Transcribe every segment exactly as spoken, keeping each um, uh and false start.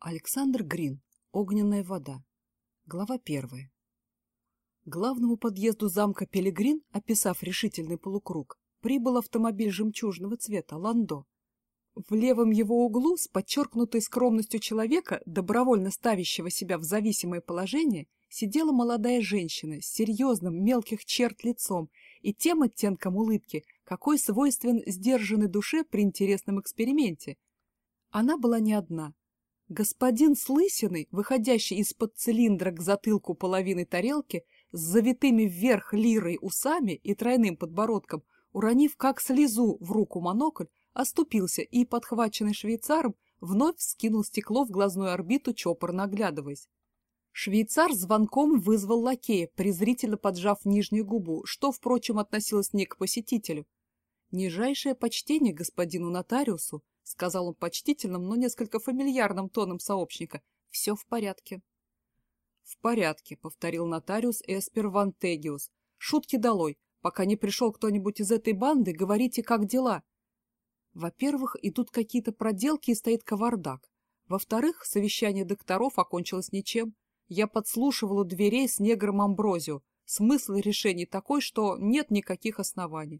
Александр Грин. Огненная вода. Глава первая. К главному подъезду замка Пилигрин, описав решительный полукруг, прибыл автомобиль жемчужного цвета «Ландо». В левом его углу, с подчеркнутой скромностью человека, добровольно ставящего себя в зависимое положение, сидела молодая женщина с серьезным мелких черт лицом и тем оттенком улыбки, какой свойствен сдержанной душе при интересном эксперименте. Она была не одна. Господин с лысиной, выходящий из-под цилиндра к затылку половины тарелки, с завитыми вверх лирой усами и тройным подбородком, уронив как слезу в руку монокль, оступился и, подхваченный швейцаром, вновь скинул стекло в глазную орбиту, чопорно оглядываясь. Швейцар звонком вызвал лакея, презрительно поджав нижнюю губу, что, впрочем, относилось не к посетителю. «Нижайшее почтение господину нотариусу», — сказал он почтительным, но несколько фамильярным тоном сообщника. «Все в порядке». «В порядке», — повторил нотариус Эспер Вантегиус. «Шутки долой. Пока не пришел кто-нибудь из этой банды, говорите, как дела». Во-первых, идут какие-то проделки и стоит кавардак. Во-вторых, совещание докторов окончилось ничем. Я подслушивал у дверей с негром Амброзио. Смысл решений такой, что нет никаких оснований.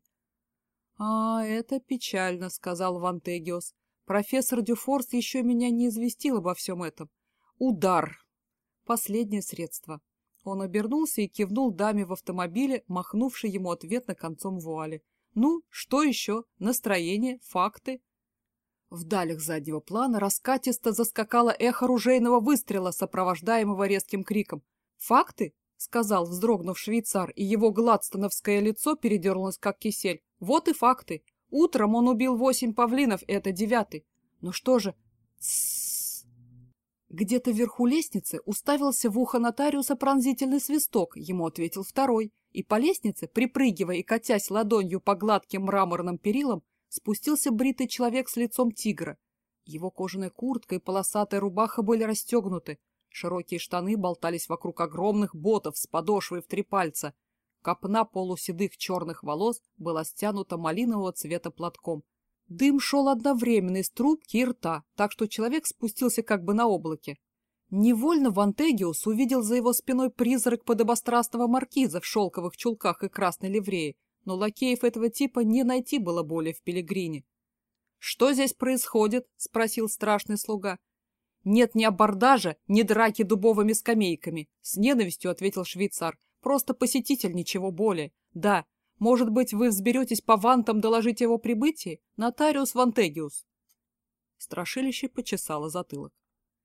«А, это печально», — сказал Вантегиус. «Профессор Дюфорс еще меня не известил обо всем этом. Удар. Последнее средство». Он обернулся и кивнул даме в автомобиле, махнувшей ему ответно концом вуали. «Ну, что еще? Настроение? Факты?» В далях заднего плана раскатисто заскакало эхо ружейного выстрела, сопровождаемого резким криком. «Факты?» — сказал, вздрогнув швейцар, и его гладстоновское лицо передернулось, как кисель. «Вот и факты. Утром он убил восемь павлинов, это девятый. Ну что же...» Тссс. Где-то вверху лестницы уставился в ухо нотариуса пронзительный свисток, ему ответил второй, и по лестнице, припрыгивая и катясь ладонью по гладким мраморным перилам, спустился бритый человек с лицом тигра. Его кожаная куртка и полосатая рубаха были расстегнуты, широкие штаны болтались вокруг огромных ботов с подошвой в три пальца. Копна полуседых черных волос была стянута малинового цвета платком. Дым шел одновременно из трубки и рта, так что человек спустился как бы на облаке. Невольно Вантегиус увидел за его спиной призрак подобострастного маркиза в шелковых чулках и красной ливреи, но лакеев этого типа не найти было более в Пилигрине. «Что здесь происходит?» — спросил страшный слуга. «Нет ни абордажа, ни драки дубовыми скамейками», — с ненавистью ответил швейцар. «Просто посетитель, ничего более. Да, может быть, вы взберетесь по вантам доложить его прибытии? Нотариус Вантегиус». Страшилище почесало затылок.